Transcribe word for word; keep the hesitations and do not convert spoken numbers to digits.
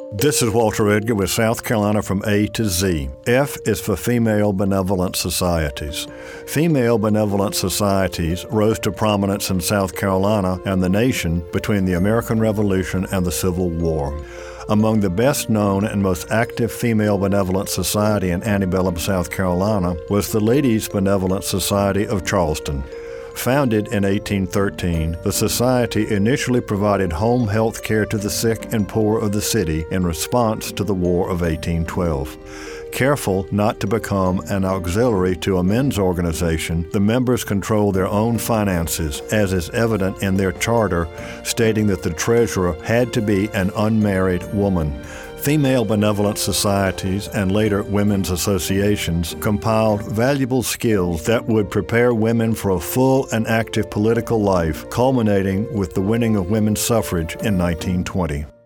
This is Walter Edgar with South Carolina from A to Z. F is for Female Benevolent Societies. Female benevolent societies rose to prominence in South Carolina and the nation between the American Revolution and the Civil War. Among the best known and most active female benevolent society in antebellum South Carolina was the Ladies Benevolent Society of Charleston. Founded in eighteen thirteen, the society initially provided home health care to the sick and poor of the city in response to the War of eighteen twelve. Careful not to become an auxiliary to a men's organization, the members control their own finances, as is evident in their charter, stating that the treasurer had to be an unmarried woman. Female benevolent societies and later women's associations compiled valuable skills that would prepare women for a full and active political life, culminating with the winning of women's suffrage in nineteen twenty.